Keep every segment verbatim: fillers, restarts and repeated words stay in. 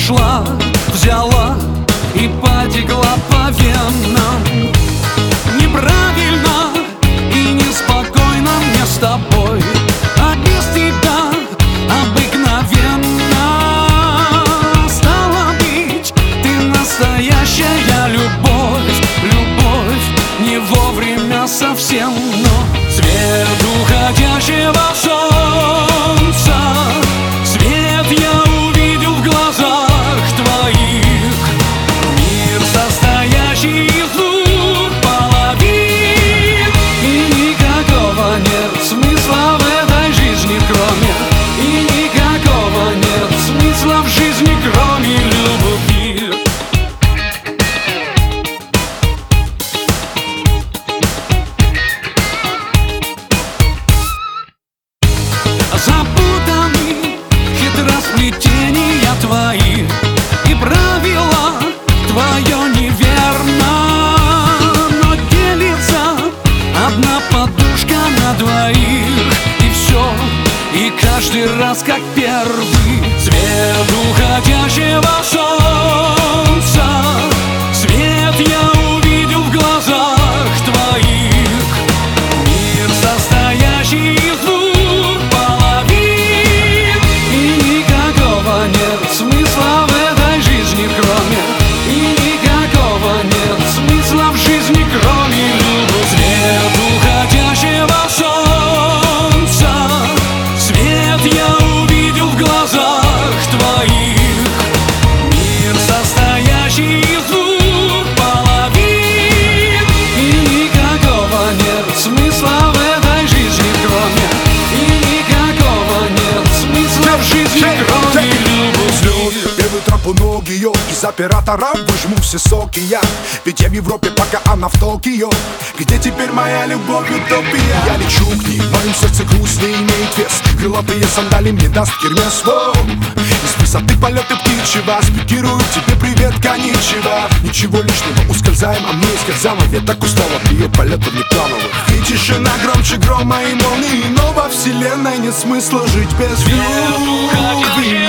пришла, взяла и потекла по венам. Неправильно и неспокойно мне с тобой, а без тебя обыкновенно. Стало быть, ты настоящая любовь, любовь не вовремя совсем, но свет уходящего солнца, свет я увидел в глазах твоих. Мир, состоящий из двух половин, и никакого нет смысла в этой жизни, кроме, и никакого нет смысла в жизни, кроме любви. Запутаны хитросплетения твои, и правила твое неверно, но делится одна подушка на двоих, и все, и каждый раз как первый. Свет уходящего солнца, свет я увидел в глазах твоих. Мир, состоящий из двух половин, и никакого нет смысла в этой жизни, кроме, и никакого нет смысла в жизни, кроме любви. Свет уходящего солнца, свет я увидел в глазах твоих. Мир, состоящий из двух половин, и никакого нет смысла в этой жизни, кроме, и никакого нет смысла в жизни, кроме любви. Первый троп у ног ее, из оператора выжму все соки я. Ведь я в Европе, пока она в Токио. Где теперь моя любовь, утопия? Я лечу к ней, в моем сердце грусть не имеет вес. Крылатые сандали мне даст Гермес. Воу. Из высоты полеты птичьего спикирую тебе привет, коничева. Ничего лишнего, ускользаем, а мне скользам. А веток устал от ее полетов неплановых. И тишина громче грома и молнии, но во вселенной нет смысла жить без любви.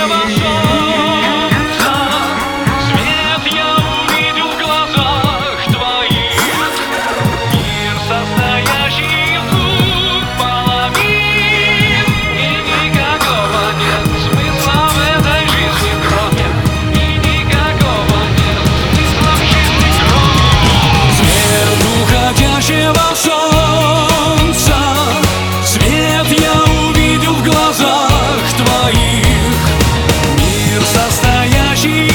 Солнца, свет я увидел в глазах твоих. Мир, состоящий